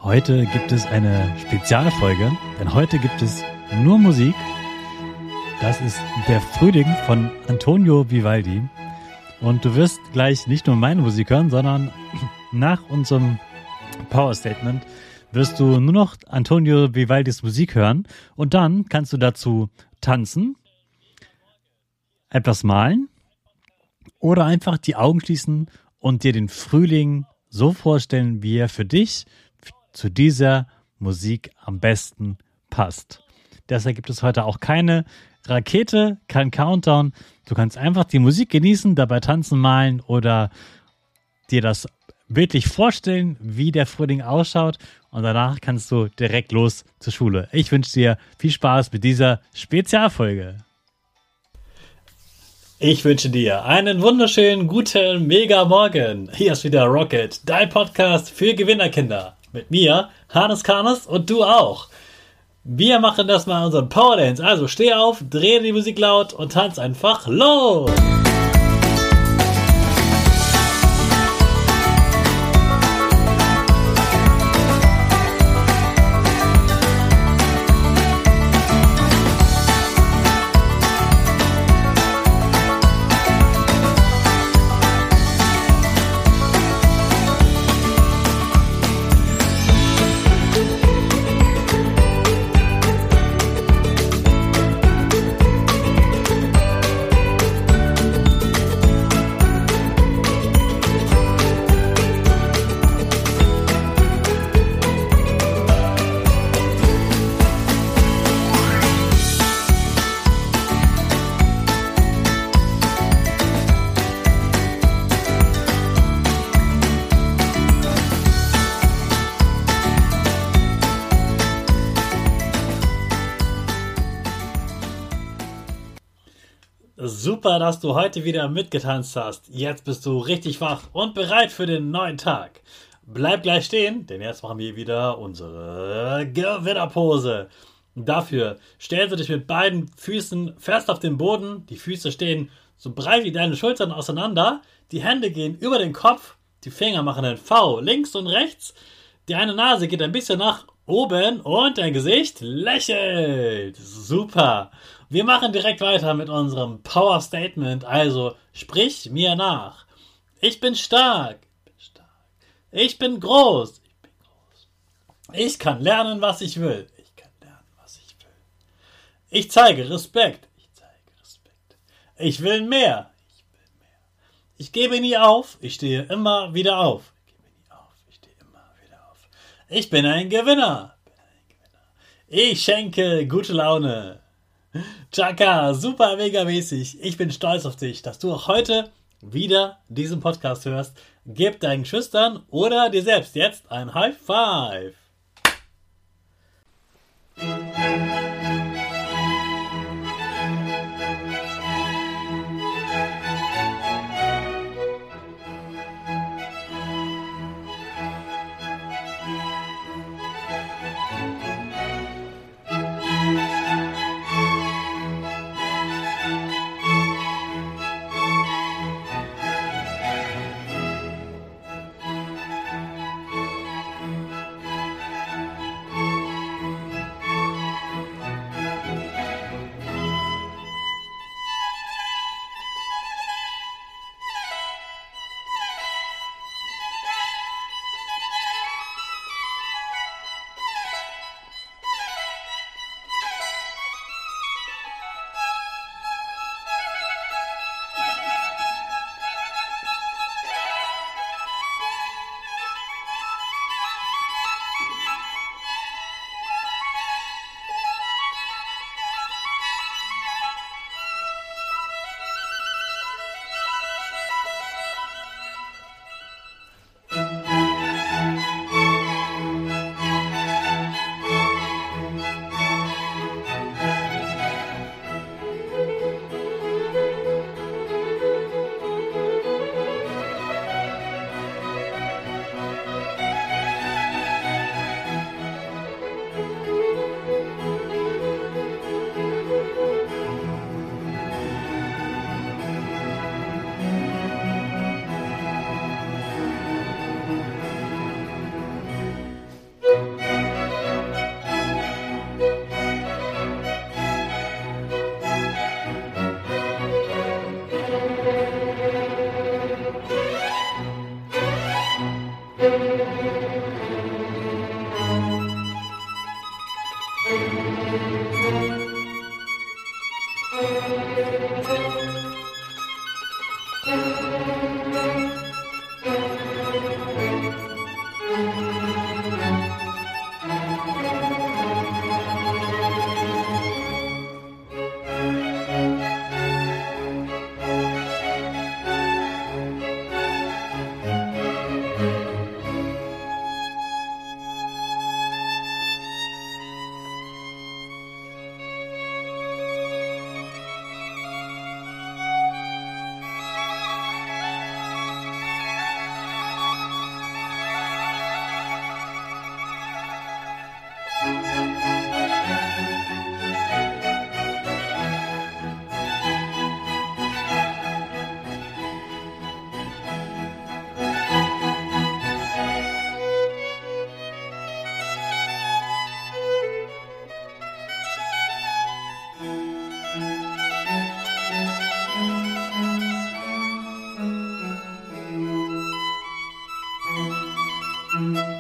Heute gibt es eine Spezialfolge, denn heute gibt es nur Musik. Das ist der Frühling von Antonio Vivaldi. Und du wirst gleich nicht nur meine Musik hören, sondern nach unserem Power Statement wirst du nur noch Antonio Vivaldis Musik hören. Und dann kannst du dazu tanzen, etwas malen oder einfach die Augen schließen und dir den Frühling so vorstellen, wie er für dich zu dieser Musik am besten passt. Deshalb gibt es heute auch keine Rakete, kein Countdown. Du kannst einfach die Musik genießen, dabei tanzen, malen oder dir das wirklich vorstellen, wie der Frühling ausschaut, und danach kannst du direkt los zur Schule. Ich wünsche dir viel Spaß mit dieser Spezialfolge. Ich wünsche dir einen wunderschönen, guten, mega Morgen. Hier ist wieder Rocket, dein Podcast für Gewinnerkinder. Mit mir, Hannes Karnes, und du auch. Wir machen das mal unseren Power Dance. Also steh auf, dreh die Musik laut und tanz einfach los. Super, dass du heute wieder mitgetanzt hast. Jetzt bist du richtig wach und bereit für den neuen Tag. Bleib gleich stehen, denn jetzt machen wir wieder unsere Gewinnerpose. Dafür stellst du dich mit beiden Füßen fest auf den Boden. Die Füße stehen so breit wie deine Schultern auseinander. Die Hände gehen über den Kopf. Die Finger machen ein V links und rechts. Die eine Nase geht ein bisschen nach oben und dein Gesicht lächelt. Super. Wir machen direkt weiter mit unserem Power Statement. Also sprich mir nach. Ich bin stark. Ich bin groß. Ich kann lernen, was ich will. Ich zeige Respekt. Ich will mehr. Ich gebe nie auf. Ich stehe immer wieder auf. Ich bin ein Gewinner. Ich schenke gute Laune. Chaka, super mega mäßig. Ich bin stolz auf dich, dass du auch heute wieder diesen Podcast hörst. Gib deinen Geschwistern oder dir selbst jetzt ein High Five. Musik